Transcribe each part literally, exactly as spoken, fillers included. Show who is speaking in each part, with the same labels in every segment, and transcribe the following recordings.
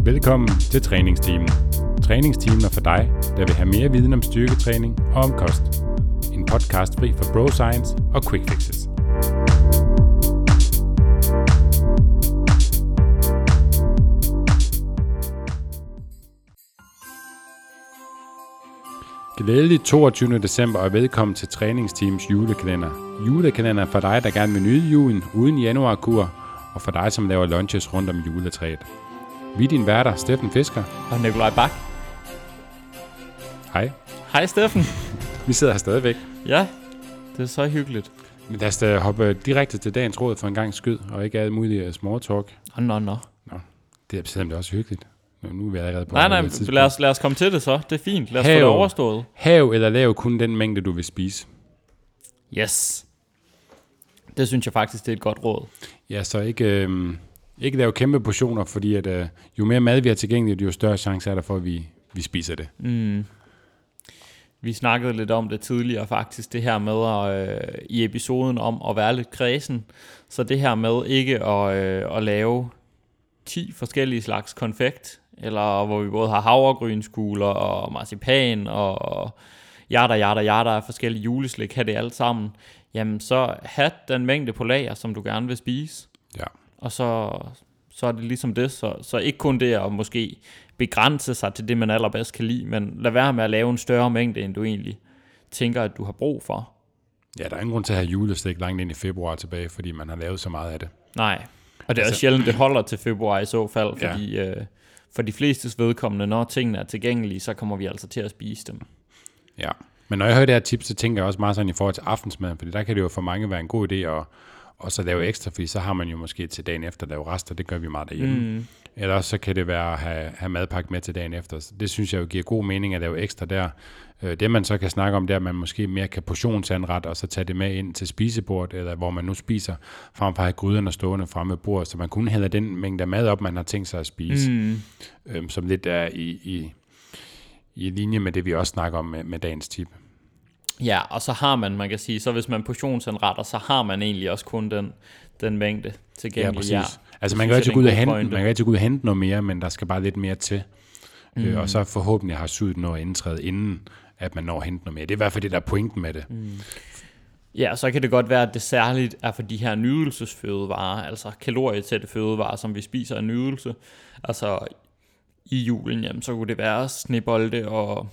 Speaker 1: Velkommen til Træningsteamen. Træningsteamen er for dig, der vil have mere viden om styrketræning og om kost. En podcast fri for bro science og quick fixes. Glædelig toogtyvende december og velkommen til Træningsteams julekalender. Julekalender for dig, der gerne vil nyde julen uden januarkur, og for dig, som laver lunches rundt om juletræet. Vi er din værter, Steffen Fisker
Speaker 2: og Nikolaj Bak.
Speaker 1: Hej.
Speaker 2: Hej Steffen.
Speaker 1: Vi sidder her stadigvæk.
Speaker 2: Ja, det er så hyggeligt.
Speaker 1: Men lad os da hoppe direkte til dagens råd for en gang skyd, og ikke alt muligt small talk.
Speaker 2: Nå, nå, nå.
Speaker 1: Nå, det er simpelthen også hyggeligt. Nu er vi allerede på.
Speaker 2: Nej, nej, lad os, lad os komme til det så. Det er fint. Lad os
Speaker 1: hav,
Speaker 2: få det overstået.
Speaker 1: Hav eller lav kun den mængde, du vil spise.
Speaker 2: Yes. Det synes jeg faktisk, det er et godt råd.
Speaker 1: Ja, så ikke, øh, ikke lave kæmpe portioner, fordi at, øh, jo mere mad vi har tilgængeligt, jo større chance er der for, at vi, vi spiser det.
Speaker 2: Mm. Vi snakkede lidt om det tidligere faktisk, det her med at, øh, i episoden om at være lidt kredsen. Så det her med ikke at, øh, at lave ti forskellige slags konfekt, eller hvor vi både har havregrynskugler og marcipan og jada, jada, jada af forskellige juleslik, have det alt sammen, jamen så have den mængde på lager, som du gerne vil spise.
Speaker 1: Ja.
Speaker 2: Og så, så er det ligesom det, så, så ikke kun det at måske begrænse sig til det, man allerbedst kan lide, men lad være med at lave en større mængde, end du egentlig tænker, at du har brug for.
Speaker 1: Ja, der er ingen grund til at have juleslik langt ind i februar tilbage, fordi man har lavet så meget af det.
Speaker 2: Nej, og det er altså sjældent, det holder til februar i så fald, fordi ja. øh, for de flestes vedkommende, når tingene er tilgængelige, så kommer vi altså til at spise dem.
Speaker 1: Ja, men når jeg hører det her tips, så tænker jeg også meget sådan i forhold til aftensmaden, fordi der kan det jo for mange være en god idé at og så lave ekstra, fordi så har man jo måske til dagen efter lave rester, det gør vi meget derhjemme. Mm. Eller så kan det være at have, have madpakke med til dagen efter. Det synes jeg jo giver god mening at lave ekstra der. Det man så kan snakke om, det er, at man måske mere kan portionsanrette, og så tage det med ind til spisebordet, eller hvor man nu spiser, frem for at have gryderne stående fremme ved bordet, så man kun hælder den mængde mad op, man har tænkt sig at spise, mm. øhm, som lidt er i, i, i linje med det, vi også snakker om med, med dagens tip.
Speaker 2: Ja, og så har man, man kan sige, så hvis man portionsanretter, så har man egentlig også kun den, den mængde tilgængelig.
Speaker 1: Ja, præcis.
Speaker 2: Ja.
Speaker 1: Altså man kan altid gå ud og hente, man kan altid gå ud og hente noget mere, men der skal bare lidt mere til. Mm. Øh, og så forhåbentlig har syet noget indtræde, inden at man når at hente noget mere. Det er i hvert fald det, der er pointen med det. Mm.
Speaker 2: Ja, så kan det godt være, at det særligt er for de her nydelsesfødevarer, altså kalorietætte fødevarer, som vi spiser af nydelse. Altså i julen, jamen, så kunne det være snebolde og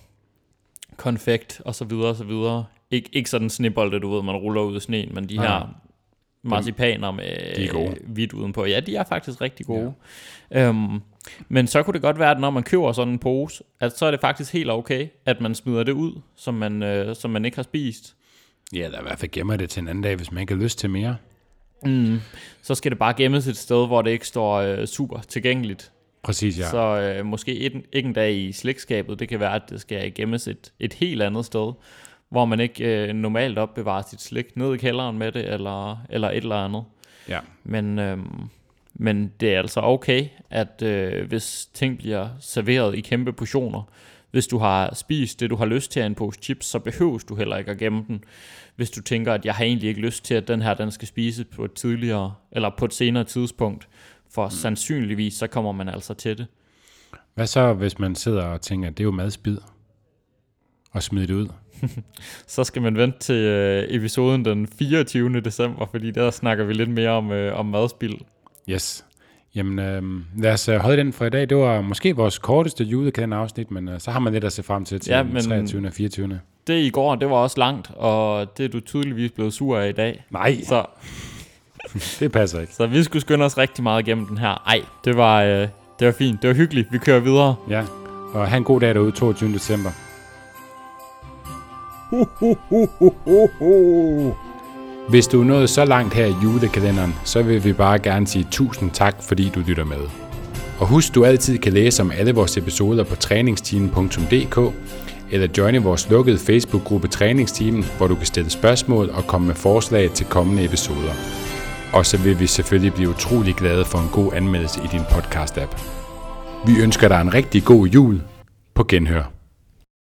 Speaker 2: konfekt og så videre og så videre. Ik- ikke sådan snebolde, du ved, man ruller ud i sneen, men de her ja. marcipaner med hvidt udenpå. Ja, de er faktisk rigtig gode. Ja. Øhm, men så kunne det godt være, at når man køber sådan en pose, at så er det faktisk helt okay, at man smider det ud, som man, øh, som man ikke har spist.
Speaker 1: Ja, der i hvert fald gemmer det til en anden dag, hvis man ikke har lyst til mere.
Speaker 2: Mm. Så skal det bare gemmes et sted, hvor det ikke står øh, super tilgængeligt.
Speaker 1: Præcis, ja.
Speaker 2: Så øh, måske et, ikke en dag i slikskabet, det kan være, at det skal gemmes et, et helt andet sted, hvor man ikke øh, normalt opbevarer sit slik ned i kælderen med det, eller, eller et eller andet.
Speaker 1: Ja.
Speaker 2: Men, øh, men det er altså okay, at øh, hvis ting bliver serveret i kæmpe portioner, hvis du har spist det, du har lyst til af en pose chips, så behøves du heller ikke at gemme den. Hvis du tænker, at jeg har egentlig ikke lyst til, at den her den skal spises på et tidligere, eller på et senere tidspunkt, for mm. sandsynligvis, så kommer man altså til det.
Speaker 1: Hvad så, hvis man sidder og tænker, at det er jo madspid, og smider det ud?
Speaker 2: Så skal man vente til øh, episoden den fireogtyvende december, fordi der snakker vi lidt mere om, øh, om madspild.
Speaker 1: Yes. Jamen, øh, lad os holde den for i dag. Det var måske vores korteste julekalender-afsnit, men øh, så har man lidt at se frem til til ja, den treogtyvende og fireogtyvende.
Speaker 2: Det i går, det var også langt, og det er du tydeligvis blevet sur af i dag.
Speaker 1: Nej.
Speaker 2: Så
Speaker 1: det passer ikke.
Speaker 2: Så vi skulle skynde os rigtig meget igennem den her. Ej, det var, øh, det var fint. Det var hyggeligt. Vi kører videre.
Speaker 1: Ja, og have en god dag derude, toogtyvende december.
Speaker 2: Ho, ho, ho, ho, ho.
Speaker 1: Hvis du er nået så langt her i julekalenderen, så vil vi bare gerne sige tusind tak, fordi du lytter med. Og husk, du altid kan læse om alle vores episoder på træningsteamen punktum d k, eller joine vores lukkede Facebook-gruppe Træningsteamen, hvor du kan stille spørgsmål og komme med forslag til kommende episoder. Og så vil vi selvfølgelig blive utrolig glade for en god anmeldelse i din podcast-app. Vi ønsker dig en rigtig god jul. På genhør.